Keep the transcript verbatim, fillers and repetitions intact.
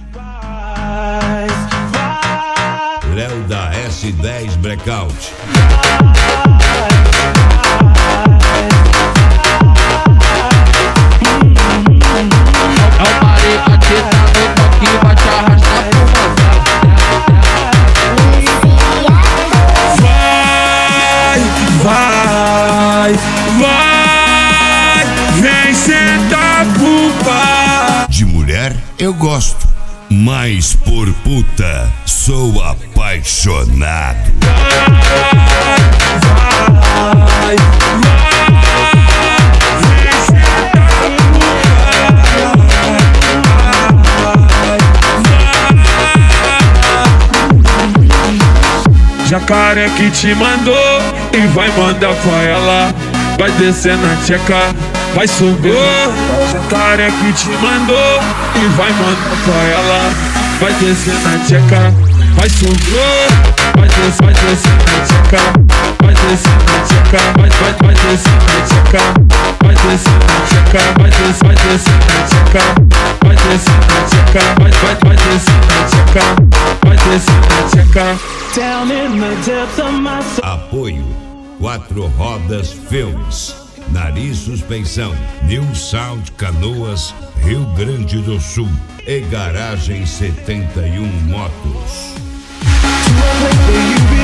Léo da S dez Breakout. É o mariachi, tá no toque, vai te arrastar pro motel. Vai, vai, vem sentar pro pai. De mulher eu gosto, mas por puta sou apaixonado. Vai, vai, vem sentar pro pai. Jacaré que te mandou e vai mandar pra ela. Vai descer na tcheca, vai subir. Jacaré que te mandou e vai mandar pra ela. Vai descer na tcheca, vai subir. Vai descer, vai descer na tcheca, vai descer na tcheca, vai, vai, vai descer na tcheca, vai descer na tcheca, vai descer, vai descer na tcheca, vai descer na tcheca, vai, vai, vai descer na tcheca, vai descer na tcheca. Down in the depths of my soul. Apoio Quatro Rodas Filmes, Nariz Suspensão, New Sound Canoas, Rio Grande do Sul e Garagem setenta e um Motos.